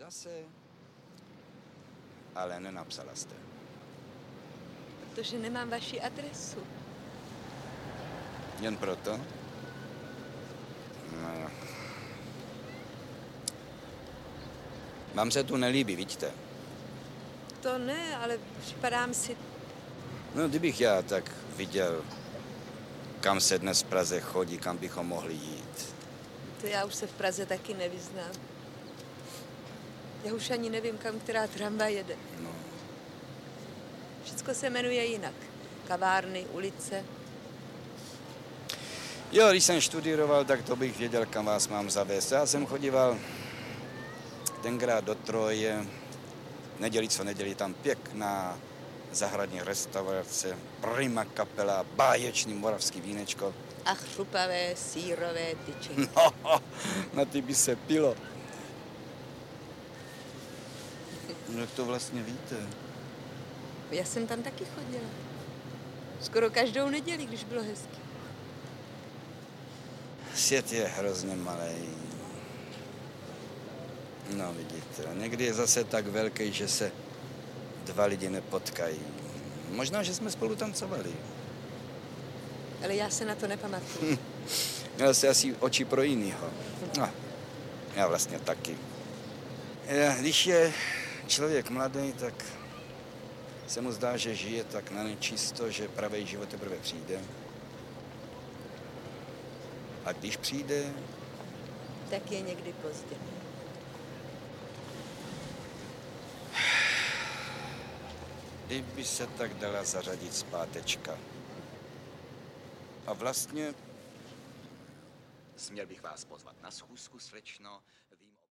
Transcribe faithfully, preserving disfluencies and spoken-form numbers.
zase, ale nenapsala jste. Protože nemám vaši adresu. Jen proto? No. Vám se tu nelíbí, vidíte? To ne, ale připadám si... No, kdybych já tak viděl, kam se dnes v Praze chodí, kam bychom mohli jít. To já už se v Praze taky nevyznám. Já už ani nevím, kam která tramvaj jede. No. Všecko se jmenuje jinak. Kavárny, ulice. Jo, když jsem študiroval, tak to bych věděl, kam vás mám zavést. Já jsem chodíval tenkrát do Troje, neděli co neděli, tam pěkná zahradní restaurace, prima kapela, báječný moravský vínečko. A chrupavé, sírové tyčinky. No, na ty by se pilo. No, jak to vlastně víte? Já jsem tam taky chodila. Skoro každou neděli, když bylo hezky. Svět je hrozně malý. No, vidíte, někdy je zase tak velký, že se dva lidi nepotkají. Možná, že jsme spolu tancovali. Ale já se na to nepamatuju. Měl jsi asi oči pro jinýho. No, já vlastně taky. Když je člověk mladý, tak se mu zdá, že žije tak na nečisto, že pravý život teprve přijde. A když přijde... Tak je někdy pozdě. Kdyby se tak dala zařadit zpátečka. A vlastně... Směl bych vás pozvat na schůzku, slečno.